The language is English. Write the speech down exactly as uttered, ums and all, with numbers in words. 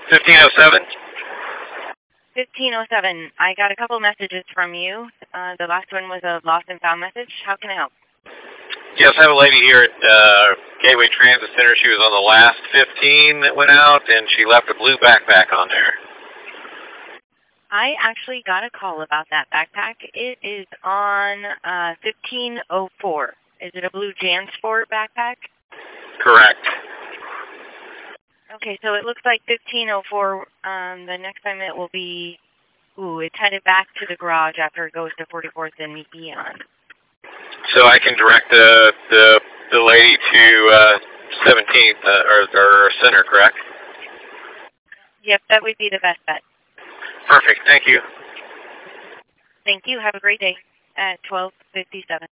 fifteen oh seven? fifteen oh seven. I got a couple messages from you. Uh, the last one was a lost and found message. How can I help? Yes, I have a lady here at uh, Gateway Transit Center. She was on the last fifteen that went out, and she left a blue backpack on there. I actually got a call about that backpack. It is on uh, fifteen oh four. Is it a blue JanSport backpack? Correct. Okay, so it looks like fifteen oh four. Um, the next time it will be, ooh, it's headed back to the garage after it goes to forty-fourth and Eon. So I can direct the the, the lady to uh, seventeenth uh, or, or Center, correct? Yep, that would be the best bet. Perfect. Thank you. Thank you. Have a great day at twelve fifty-seven.